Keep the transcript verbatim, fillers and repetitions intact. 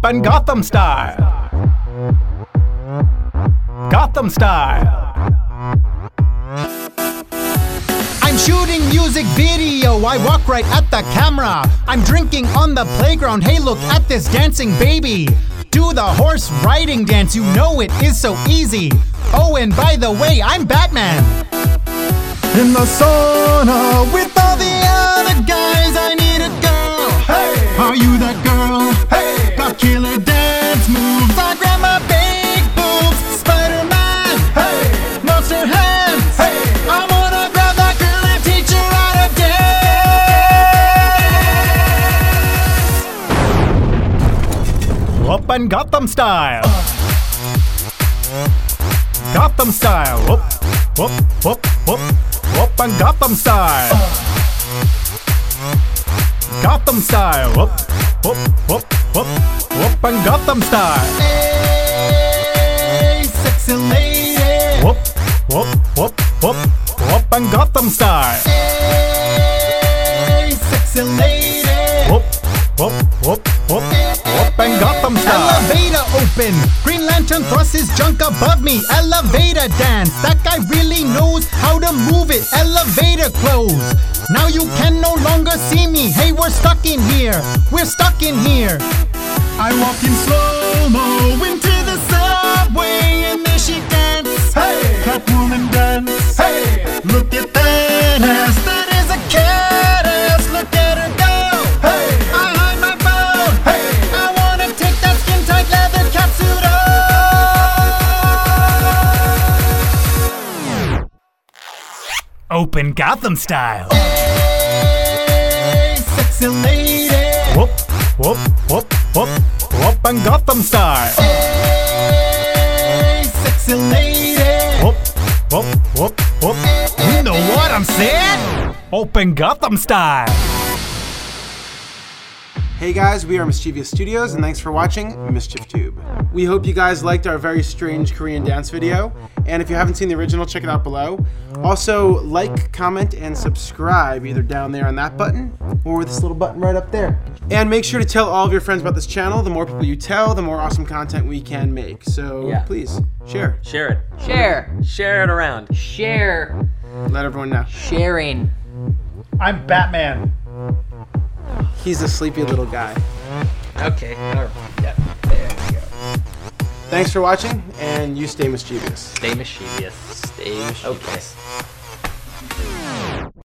Open Gotham Style. Gotham Style. I'm shooting music video, I walk right at the camera. I'm drinking on the playground, hey look at this dancing baby. Do the horse riding dance, you know it is so easy. Oh, and by the way, I'm Batman. In the sauna with all the other guys, I need a girl. Hey, are you that girl? Hey, got killer dance moves. I grab my big boobs, Spider-Man. Hey, monster hands. Hey, I wanna grab that girl and teach her how to dance. Open Gotham Style. Gotham Style. Whoop, whoop, whoop, whoop. Open Gotham Style. Gotham Style. Whoop, whoop, whoop, whoop. Open Gotham Style. Hey, sexy lady. Whoop, whoop, whoop, whoop. Open Gotham Style. Hey, sexy lady. Whoop, whoop, whoop, whoop. Open Gotham Style. Elevator open. Green Lantern thrusts his junk above me. Elevator dance. That guy really knows how to move it. Elevator close. Now you can no longer see me. Hey, we're stuck in here. We're stuck in here. I walk in slow-mo into the subway and there she dance. Hey, Catwoman dance. Hey, look at that ass. That is a cat ass. Look at her go. Hey, I hide my phone. Hey, I wanna take that skin-tight leather catsuit off. Open Gotham Style. Hey, sexy lady. Whoop, whoop, whoop, whoop. Open Gotham Style. Hey, sexy lady. Whoop, whoop, whoop, whoop. You know what I'm saying? Open Gotham Style. Hey guys, we are Mischievous Studios and thanks for watching MischiefTube. We hope you guys liked our very strange Korean dance video, and if you haven't seen the original, check it out below. Also, like, comment, and subscribe either down there on that button or with this little button right up there. And make sure to tell all of your friends about this channel. The more people you tell, the more awesome content we can make. So Yeah. please, share. Share it. Share. Share it around. Share. Let everyone know. Sharing. I'm Batman. He's a sleepy little guy. Okay. All right. Yeah. There we go. Thanks for watching, and you stay mischievous. Stay mischievous. Stay mischievous. Okay.